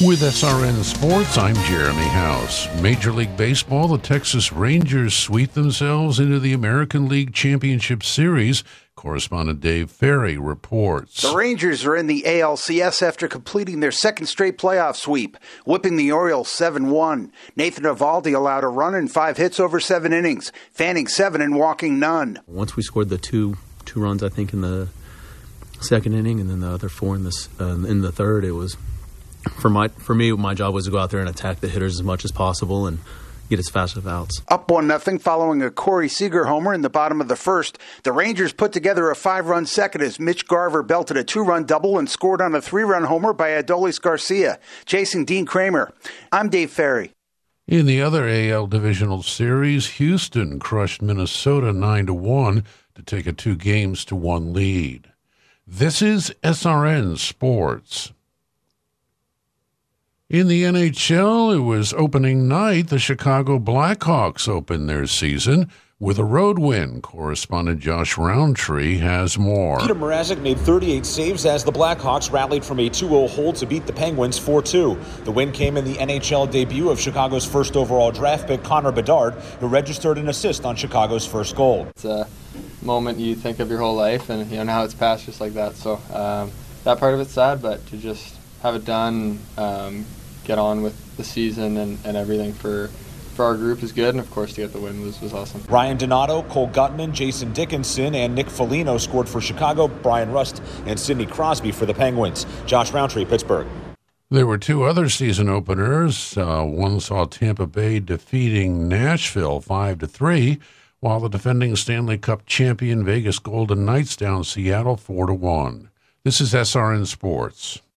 With SRN Sports, I'm Jeremy House. Major League Baseball, the Texas Rangers sweep themselves into the American League Championship Series. Correspondent Dave Ferry reports. The Rangers are in the ALCS after completing their second straight playoff sweep, whipping the Orioles 7-1. Nathan Eovaldi allowed a run and 5 hits over 7 innings, fanning 7 and walking none. Once we scored the two runs, I think, in the second inning, and then the other 4 in the third, it was for me. My job was to go out there and attack the hitters as much as possible and get as fast as outs. Up 1-0 following a Corey Seager homer in the bottom of the first. The Rangers put together a 5-run second as Mitch Garver belted a 2-run double and scored on a 3-run homer by Adolis Garcia, chasing Dean Kramer. I'm Dave Ferry. In the other AL Divisional Series, Houston crushed Minnesota 9-1 to take a 2-1 lead. This is SRN Sports. In the NHL, it was opening night. The Chicago Blackhawks opened their season with a road win. Correspondent Josh Roundtree has more. Peter Mrazek made 38 saves as the Blackhawks rallied from a 2-0 hold to beat the Penguins 4-2. The win came in the NHL debut of Chicago's first overall draft pick, Connor Bedard, who registered an assist on Chicago's first goal. It's a moment you think of your whole life, and now it's passed just like that. So that part of it's sad, but to just have it done, get on with the season and everything for our group is good, and of course to get the win was awesome. Ryan Donato, Cole Gutman, Jason Dickinson, and Nick Foligno scored for Chicago, Brian Rust and Sidney Crosby for the Penguins. Josh Roundtree, Pittsburgh. There were 2 other season openers. One saw Tampa Bay defeating Nashville 5-3, while the defending Stanley Cup champion Vegas Golden Knights down Seattle 4-1. This is SRN Sports.